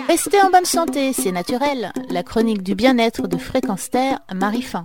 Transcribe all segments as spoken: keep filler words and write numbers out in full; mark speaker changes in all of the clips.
Speaker 1: Restez en bonne santé, c'est naturel. La chronique du bien-être de Fréquence Terre, Marie Fin.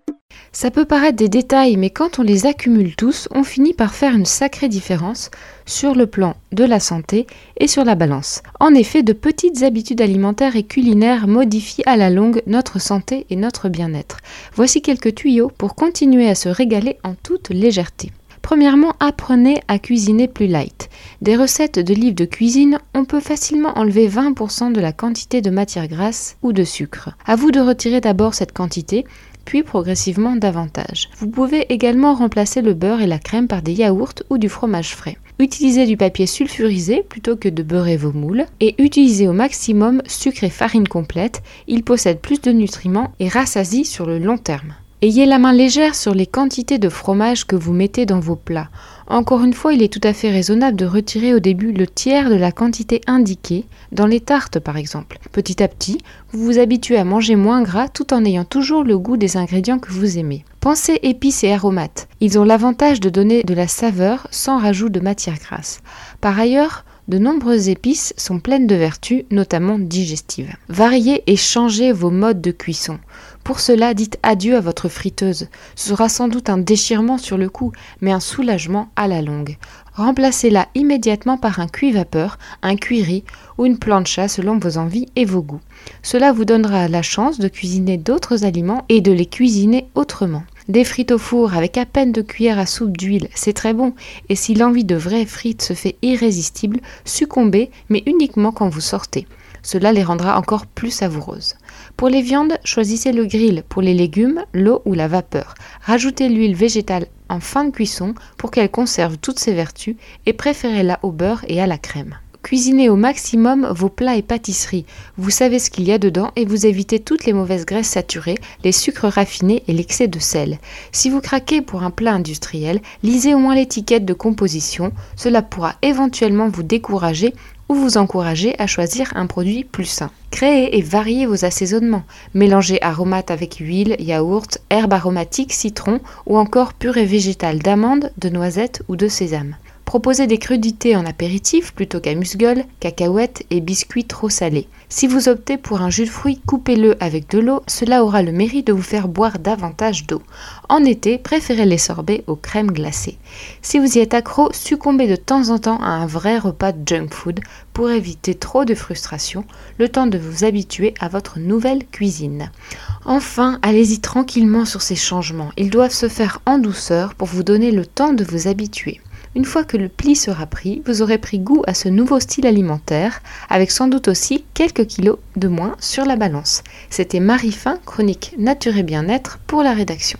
Speaker 2: Ça peut paraître des détails, mais quand on les accumule tous, on finit par faire une sacrée différence sur le plan de la santé et sur la balance. En effet, de petites habitudes alimentaires et culinaires modifient à la longue notre santé et notre bien-être. Voici quelques tuyaux pour continuer à se régaler en toute légèreté. Premièrement, apprenez à cuisiner plus light. Des recettes de livres de cuisine, on peut facilement enlever vingt pour cent de la quantité de matière grasse ou de sucre. À vous de retirer d'abord cette quantité, puis progressivement davantage. Vous pouvez également remplacer le beurre et la crème par des yaourts ou du fromage frais. Utilisez du papier sulfurisé plutôt que de beurrer vos moules et utilisez au maximum sucre et farine complète. Ils possèdent plus de nutriments et rassasient sur le long terme. Ayez la main légère sur les quantités de fromage que vous mettez dans vos plats. Encore une fois, il est tout à fait raisonnable de retirer au début le tiers de la quantité indiquée, dans les tartes par exemple. Petit à petit, vous vous habituez à manger moins gras tout en ayant toujours le goût des ingrédients que vous aimez. Pensez épices et aromates. Ils ont l'avantage de donner de la saveur sans rajout de matière grasse. Par ailleurs, de nombreuses épices sont pleines de vertus, notamment digestives. Variez et changez vos modes de cuisson. Pour cela, dites adieu à votre friteuse. Ce sera sans doute un déchirement sur le coup, mais un soulagement à la longue. Remplacez-la immédiatement par un cuit-vapeur, un cuit-riz ou une plancha selon vos envies et vos goûts. Cela vous donnera la chance de cuisiner d'autres aliments et de les cuisiner autrement. Des frites au four avec à peine deux cuillères à soupe d'huile, c'est très bon. Et si l'envie de vraies frites se fait irrésistible, succombez, mais uniquement quand vous sortez. Cela les rendra encore plus savoureuses. Pour les viandes, choisissez le grill. Pour les légumes, l'eau ou la vapeur. Rajoutez l'huile végétale en fin de cuisson pour qu'elle conserve toutes ses vertus et préférez-la au beurre et à la crème. Cuisinez au maximum vos plats et pâtisseries. Vous savez ce qu'il y a dedans et vous évitez toutes les mauvaises graisses saturées, les sucres raffinés et l'excès de sel. Si vous craquez pour un plat industriel, lisez au moins l'étiquette de composition. Cela pourra éventuellement vous décourager ou vous encourager à choisir un produit plus sain. Créez et variez vos assaisonnements. Mélangez aromates avec huile, yaourt, herbes aromatiques, citron ou encore purée végétale d'amandes, de noisettes ou de sésame. Proposez des crudités en apéritif plutôt qu'amuse-gueule, cacahuètes et biscuits trop salés. Si vous optez pour un jus de fruits, coupez-le avec de l'eau, cela aura le mérite de vous faire boire davantage d'eau. En été, préférez les sorbets aux crèmes glacées. Si vous y êtes accro, succombez de temps en temps à un vrai repas de junk food pour éviter trop de frustration, le temps de vous habituer à votre nouvelle cuisine. Enfin, allez-y tranquillement sur ces changements. Ils doivent se faire en douceur pour vous donner le temps de vous habituer. Une fois que le pli sera pris, vous aurez pris goût à ce nouveau style alimentaire, avec sans doute aussi quelques kilos de moins sur la balance. C'était Marie Fin, chronique Nature et Bien-être pour la rédaction.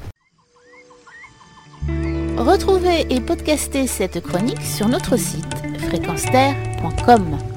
Speaker 1: Retrouvez et podcastez cette chronique sur notre site fréquence terre point com.